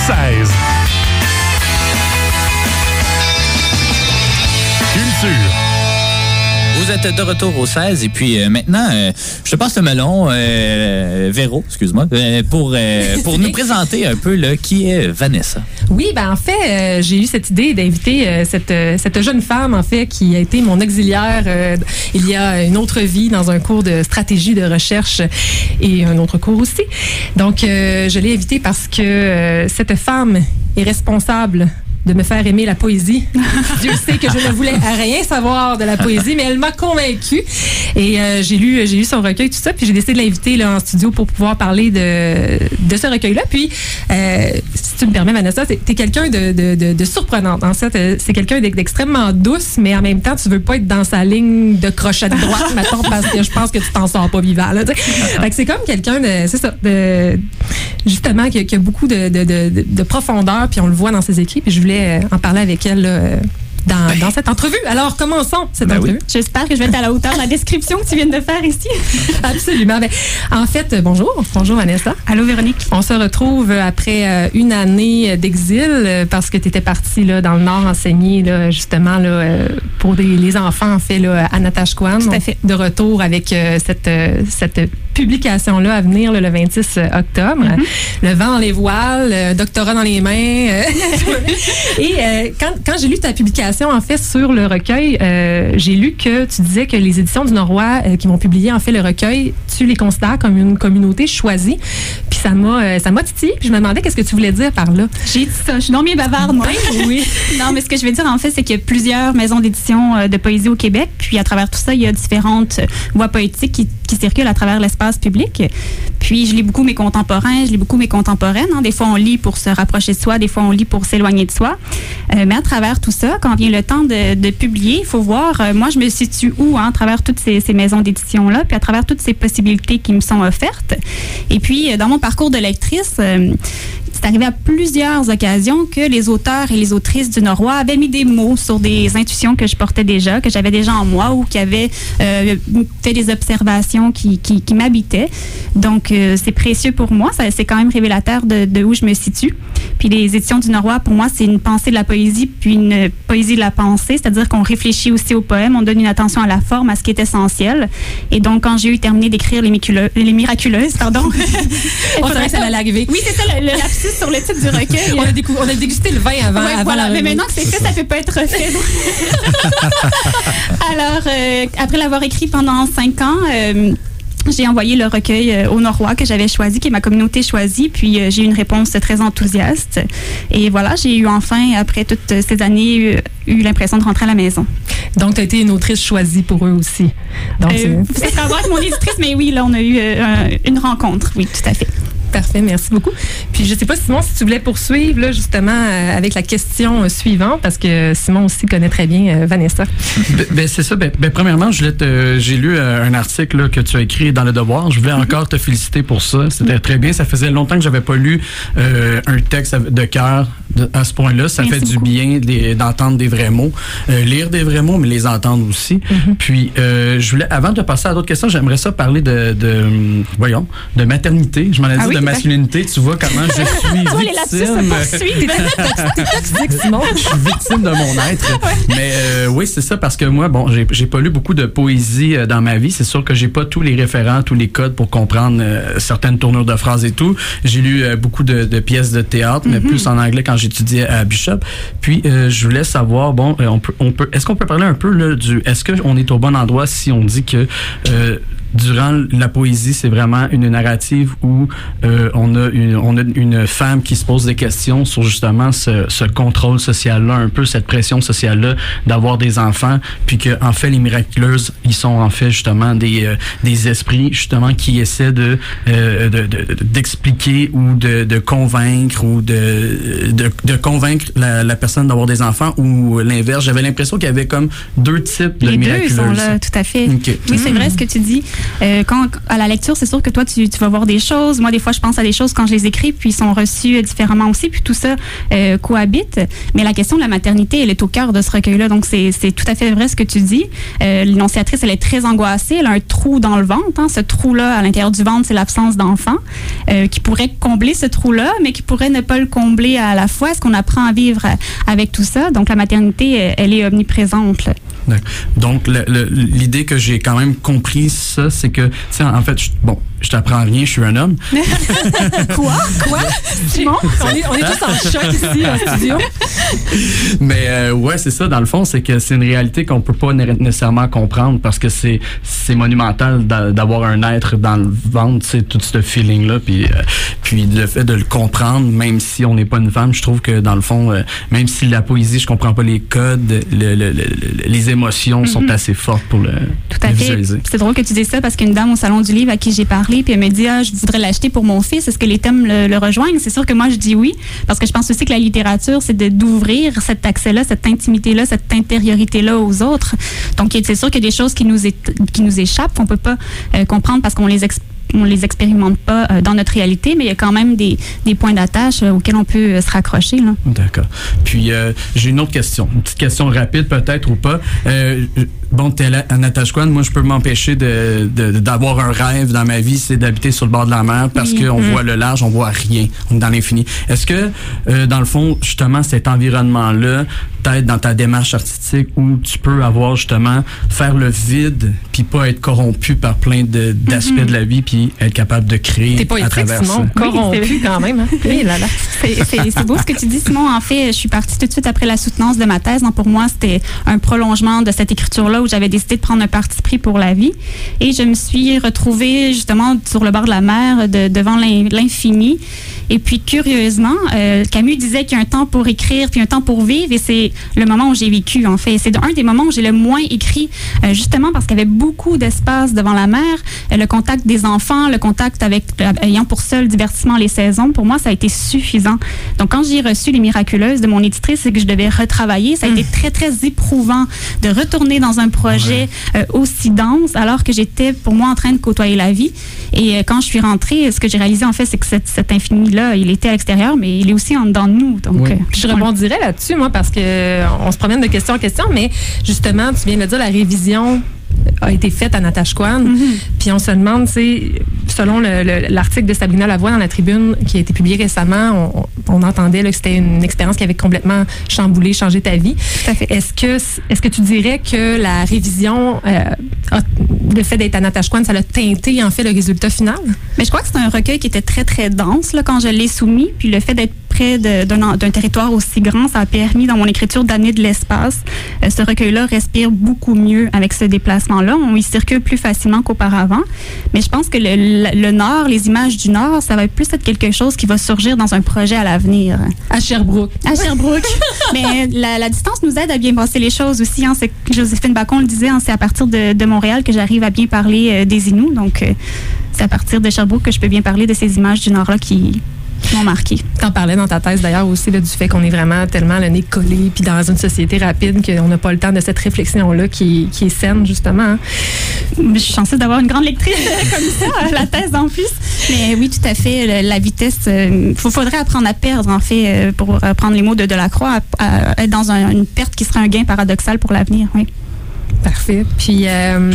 16. Culture. Vous êtes de retour au 16 et puis maintenant, je te passe le melon, Véro, excuse-moi, pour nous présenter un peu là, qui est Vanessa. Oui, ben en fait, j'ai eu cette idée d'inviter cette jeune femme, en fait, qui a été mon auxiliaire il y a une autre vie dans un cours de stratégie de recherche et un autre cours aussi. Donc, je l'ai invitée parce que cette femme est responsable de me faire aimer la poésie. Dieu sait que je ne voulais rien savoir de la poésie, mais elle m'a convaincue. Et j'ai lu son recueil, tout ça, puis j'ai décidé de l'inviter là, en studio pour pouvoir parler de ce recueil-là. Puis, si tu me permets, Vanessa, t'es quelqu'un de surprenante. En fait, c'est quelqu'un d'extrêmement douce, mais en même temps, tu veux pas être dans sa ligne de crochet de droite, mettons, parce que je pense que tu t'en sors pas vivant. Là, fait que c'est comme quelqu'un justement, qui a beaucoup de profondeur, puis on le voit dans ses écrits, puis je voulais en parler avec elle là, dans cette entrevue. Alors, commençons cette entrevue. Oui. J'espère que je vais être à la hauteur de la description que tu viens de faire ici. Absolument. Ben, en fait, bonjour. Bonjour, Vanessa. Allô, Véronique. On se retrouve après une année d'exil parce que tu étais partie là, dans le Nord enseigner là, justement là, pour les enfants, en fait, là, à Natashquan. Tout à fait. De retour avec cette publication-là à venir là, le 26 octobre. Mm-hmm. Le vent dans les voiles, doctorat dans les mains. Et quand j'ai lu ta publication, en fait, sur le recueil, j'ai lu que tu disais que les éditions du Norois qui vont publier, en fait, le recueil, tu les considères comme une communauté choisie. Puis ça m'a titillé. Puis je me demandais qu'est-ce que tu voulais dire par là. J'ai dit ça. Je suis non bien bavarde, moi. Oui. Non, mais ce que je veux dire, en fait, c'est qu'il y a plusieurs maisons d'édition de poésie au Québec. Puis à travers tout ça, il y a différentes voix poétiques qui circulent à travers l'espace public. Puis je lis beaucoup mes contemporains, je lis beaucoup mes contemporaines. Hein. Des fois, on lit pour se rapprocher de soi, des fois, on lit pour s'éloigner de soi. Mais à travers tout ça, quand vient le temps de publier, il faut voir, moi, je me situe où, hein, à travers toutes ces maisons d'édition-là, puis à travers toutes ces possibilités qui me sont offertes. Et puis, dans mon parcours de lectrice, c'est arrivé à plusieurs occasions que les auteurs et les autrices du Norois avaient mis des mots sur des intuitions que je portais déjà, que j'avais déjà en moi ou qui avaient fait des observations qui m'habitaient. Donc, c'est précieux pour moi. C'est quand même révélateur de où je me situe. Puis les éditions du Norois, pour moi, c'est une pensée de la poésie puis une poésie de la pensée, c'est-à-dire qu'on réfléchit aussi au poème, on donne une attention à la forme, à ce qui est essentiel. Et donc, quand j'ai eu terminé d'écrire Les Miraculeuses, pardon. On savait que ça allait arriver. Oui, c'est ça, le lapsus sur le titre du recueil. On a dégusté le vin avant. Ouais, voilà, mais maintenant que c'est fait, ça peut pas être refait. Alors, après l'avoir écrit pendant 5 ans, j'ai envoyé le recueil au Norois que j'avais choisi, qui est ma communauté choisie, puis j'ai eu une réponse très enthousiaste. Et voilà, j'ai eu enfin, après toutes ces années, eu l'impression de rentrer à la maison. Donc, tu as été une autrice choisie pour eux aussi. Donc, c'est à voir avec mon éditrice, mais oui, là, on a eu une rencontre. Oui, tout à fait. Parfait, merci beaucoup. Puis je sais pas, Simon, si tu voulais poursuivre là, justement avec la question suivante, parce que Simon aussi connaît très bien Vanessa. C'est ça. Premièrement, j'ai lu un article là, que tu as écrit dans Le Devoir. Je voulais encore te féliciter pour ça. C'était très bien. Ça faisait longtemps que j'avais pas lu un texte de cœur à ce point-là. Ça Merci fait beaucoup. du bien d'entendre des vrais mots. Lire des vrais mots, mais les entendre aussi. Puis, je voulais, avant de passer à d'autres questions, j'aimerais ça parler de maternité. Je m'en ai dit de masculinité. Tu vois comment je suis Toi, les lapsus se poursuivent. T'es toxique, Simon. Je suis victime de mon être. Mais oui, c'est ça, parce que moi, bon, j'ai pas lu beaucoup de poésie dans ma vie. C'est sûr que j'ai pas tous les référents, tous les codes pour comprendre certaines tournures de phrases et tout. J'ai lu beaucoup de pièces de théâtre, mais plus en anglais quand j'étudiais à Bishop. Puis, je voulais savoir, bon, est-ce qu'on peut parler un peu là, est-ce qu'on est au bon endroit si on dit que durant la poésie, c'est vraiment une narrative où on a une femme qui se pose des questions sur justement ce contrôle social-là, un peu cette pression sociale-là d'avoir des enfants, puis que en fait les miraculeuses, ils sont en fait justement des esprits justement qui essaient d'expliquer ou de convaincre ou de convaincre la personne d'avoir des enfants ou l'inverse. J'avais l'impression qu'il y avait comme deux types de miraculeuses. Les deux sont là, tout à fait. Okay. Oui, c'est vrai ce que tu dis. Quand à la lecture, c'est sûr que toi, tu vas voir des choses. Moi, des fois, je pense à des choses quand je les écris, puis ils sont reçus différemment aussi, puis tout ça cohabite. Mais la question de la maternité, elle est au cœur de ce recueil-là. Donc, c'est tout à fait vrai ce que tu dis. L'énonciatrice, elle est très angoissée. Elle a un trou dans le ventre. Hein. Ce trou-là, à l'intérieur du ventre, c'est l'absence d'enfant qui pourrait combler ce trou-là, mais qui pourrait ne pas le combler à la fois. Est-ce qu'on apprend à vivre avec tout ça? Donc, la maternité, elle est omniprésente, là. Donc, l'idée que j'ai quand même compris ça, c'est que, tu sais, en fait, je t'apprends rien, je suis un homme. Quoi? Simon? On est tous en choc ici, en studio. Mais ouais, c'est ça, dans le fond, c'est que c'est une réalité qu'on peut pas nécessairement comprendre parce que c'est monumental d'avoir un être dans le ventre, tu sais, tout ce feeling-là, puis le fait de le comprendre, même si on n'est pas une femme, je trouve que, dans le fond, même si la poésie, je comprends pas les codes, les émotions sont assez fortes pour le visualiser. C'est drôle que tu dises ça parce qu'une dame au Salon du Livre à qui j'ai parlé, puis elle me dit je voudrais l'acheter pour mon fils. Est-ce que les thèmes le rejoignent? C'est sûr que moi, je dis oui, parce que je pense aussi que la littérature, c'est d'ouvrir cet accès-là, cette intimité-là, cette intériorité-là aux autres. Donc, c'est sûr qu'il y a des choses qui nous échappent, qu'on peut pas comprendre parce qu'on les expérimente pas dans notre réalité, mais il y a quand même des points d'attache auxquels on peut se raccrocher, là. D'accord. Puis, j'ai une autre question. Une petite question rapide, peut-être, ou pas. Bon, t'es à Natashquan, moi, je peux m'empêcher d'avoir un rêve dans ma vie, c'est d'habiter sur le bord de la mer parce qu'on voit le large, on voit rien. On est dans l'infini. Est-ce que, dans le fond, justement, cet environnement-là, peut-être dans ta démarche artistique, où tu peux avoir, justement, faire le vide, puis pas être corrompu par plein d'aspects de la vie, puis être capable de créer T'es pas à travers Simon, ça. corrompu quand même. Hein? Oui, là. C'est beau ce que tu dis, Simon. En fait, je suis partie tout de suite après la soutenance de ma thèse. Donc, pour moi, c'était un prolongement de cette écriture-là où j'avais décidé de prendre un parti pris pour la vie. Et je me suis retrouvée justement sur le bord de la mer, devant l'infini. Et puis, curieusement, Camus disait qu'il y a un temps pour écrire puis un temps pour vivre. Et c'est le moment où j'ai vécu, en fait. C'est un des moments où j'ai le moins écrit, justement parce qu'il y avait beaucoup d'espace devant la mer. Le contact des enfants, le contact ayant pour seul divertissement les saisons, pour moi, ça a été suffisant. Donc, quand j'ai reçu Les Miraculeuses de mon éditrice, c'est que je devais retravailler. Ça a été très, très éprouvant de retourner dans un projet aussi dense, alors que j'étais, pour moi, en train de côtoyer la vie. Et quand je suis rentrée, ce que j'ai réalisé, en fait, c'est que cet infini-là, il était à l'extérieur, mais il est aussi en dedans de nous. Donc, je rebondirais là-dessus, moi, parce que on se promène de question en question, mais justement, tu viens de dire, la révision a été faite à Natashquan. Puis on se demande, selon l'article de Sabrina Lavoie dans la Tribune qui a été publié récemment, on entendait là, que c'était une expérience qui avait complètement changé ta vie. Tout à fait. Est-ce que tu dirais que la révision, le fait d'être à Natashquan, ça l'a teinté en fait le résultat final? Mais je crois que c'est un recueil qui était très, très dense là, quand je l'ai soumis. Puis le fait d'être près d'un territoire aussi grand, ça a permis dans mon écriture d'amener de l'espace. Ce recueil-là respire beaucoup mieux avec ce déplacement-là. On y circule plus facilement qu'auparavant. Mais je pense que le Nord, les images du Nord, ça va plus être quelque chose qui va surgir dans un projet à l'avenir. À Sherbrooke. Mais la distance nous aide à bien passer les choses aussi. Hein. Joséphine Bacon le disait, hein, c'est à partir de Montréal que j'arrive à bien parler des Inuits. Donc, c'est à partir de Sherbrooke que je peux bien parler de ces images du Nord-là qui m'ont marqué. T'en parlais dans ta thèse d'ailleurs aussi là, du fait qu'on est vraiment tellement le nez collé puis dans une société rapide qu'on n'a pas le temps de cette réflexion-là qui est saine, justement. Hein. Je suis chanceuse d'avoir une grande lectrice comme ça, la thèse en plus. Mais oui, tout à fait, la vitesse, faudrait apprendre à perdre, en fait, pour prendre les mots de Delacroix, à être dans une perte qui serait un gain paradoxal pour l'avenir, oui. Parfait. Puis...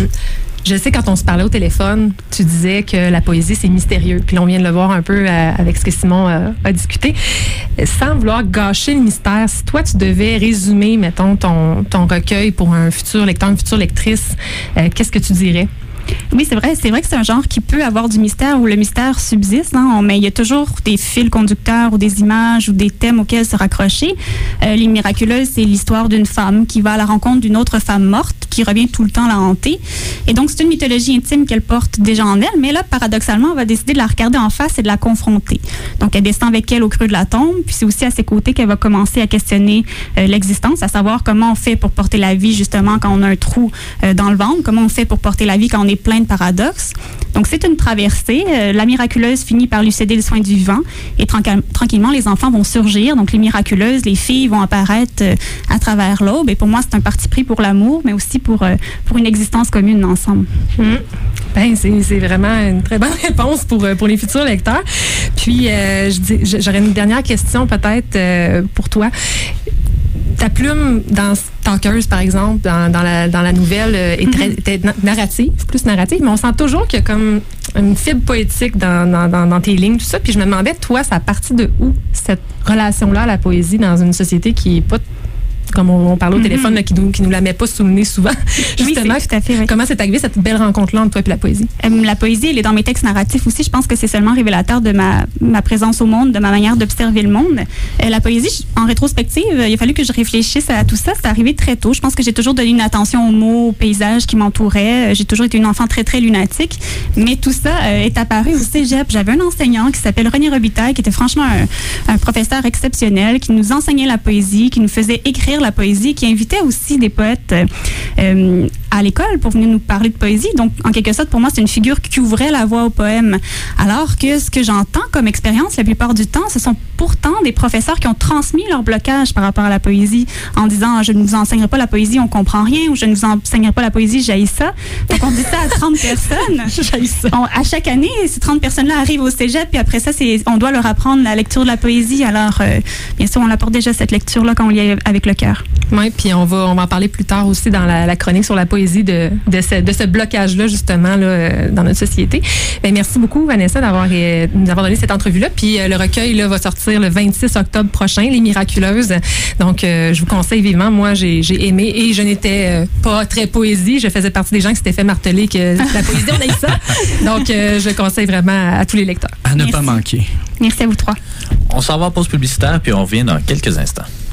je sais, quand on se parlait au téléphone, tu disais que la poésie, c'est mystérieux. Puis là, on vient de le voir un peu avec ce que Simon a discuté. Sans vouloir gâcher le mystère, si toi, tu devais résumer, mettons, ton recueil pour un futur lecteur, une future lectrice, qu'est-ce que tu dirais? Oui, c'est vrai que c'est un genre qui peut avoir du mystère où le mystère subsiste, hein, mais il y a toujours des fils conducteurs ou des images ou des thèmes auxquels se raccrocher. Les Miraculeuses, c'est l'histoire d'une femme qui va à la rencontre d'une autre femme morte qui revient tout le temps la hanter. Et donc, c'est une mythologie intime qu'elle porte déjà en elle, mais là, paradoxalement, on va décider de la regarder en face et de la confronter. Donc, elle descend avec elle au creux de la tombe, puis c'est aussi à ses côtés qu'elle va commencer à questionner l'existence, à savoir comment on fait pour porter la vie, justement, quand on a un trou dans le ventre, comment on fait pour porter la vie quand on est plein de paradoxes. Donc, c'est une traversée. La miraculeuse finit par lui céder le soin du vivant et tranquillement, les enfants vont surgir. Donc, les miraculeuses, les filles vont apparaître à travers l'aube. Et pour moi, c'est un parti pris pour l'amour, mais aussi pour une existence commune ensemble. Ben, c'est vraiment une très bonne réponse pour les futurs lecteurs. Puis, j'aurais une dernière question peut-être pour toi. Ta plume dans Stalkers, par exemple, dans la nouvelle, était narrative, plus narrative, mais on sent toujours qu'il y a comme une fibre poétique dans tes lignes, tout ça. Puis je me demandais, toi, ça a parti de où, cette relation-là à la poésie dans une société qui n'est pas, comme on parlait au téléphone, là, qui nous la met pas sous le nez souvent. Justement, oui, tout à fait. Oui. Comment c'est arrivé cette belle rencontre-là entre toi et la poésie? La poésie, elle est dans mes textes narratifs aussi. Je pense que c'est seulement révélateur de ma présence au monde, de ma manière d'observer le monde. La poésie, en rétrospective, il a fallu que je réfléchisse à tout ça. C'est arrivé très tôt. Je pense que j'ai toujours donné une attention aux mots, aux paysages qui m'entouraient. J'ai toujours été une enfant très, très lunatique. Mais tout ça est apparu au cégep. J'avais un enseignant qui s'appelle René Robitaille, qui était franchement un professeur exceptionnel, qui nous enseignait la poésie, qui nous faisait écrire la poésie, qui invitait aussi des poètes à l'école pour venir nous parler de poésie. Donc, en quelque sorte, pour moi, c'est une figure qui ouvrait la voie au poème. Alors que ce que j'entends comme expérience, la plupart du temps, ce sont pourtant des professeurs qui ont transmis leur blocage par rapport à la poésie en disant « je ne vous enseignerai pas la poésie, on comprend rien » ou « je ne vous enseignerai pas la poésie, j'haïs ça ». Donc, on dit ça à 30 personnes. J'haïs ça. À chaque année, ces 30 personnes-là arrivent au cégep, puis après ça, on doit leur apprendre la lecture de la poésie. Alors, bien sûr, on apporte déjà cette lecture-là quand on lit avec le cœur. Oui, puis on va en parler plus tard aussi dans la chronique sur la poésie de ce blocage-là, justement, là, dans notre société. Bien, merci beaucoup, Vanessa, d'avoir donné cette entrevue-là. Puis le recueil là, va sortir le 26 octobre prochain, Les Miraculeuses. Donc, je vous conseille vivement. Moi, j'ai aimé et je n'étais pas très poésie. Je faisais partie des gens qui s'étaient fait marteler que la poésie, on aime ça. Donc, je conseille vraiment à tous les lecteurs. À ne pas manquer. Merci à vous trois. On s'en va en pause publicitaire, puis on revient dans quelques instants.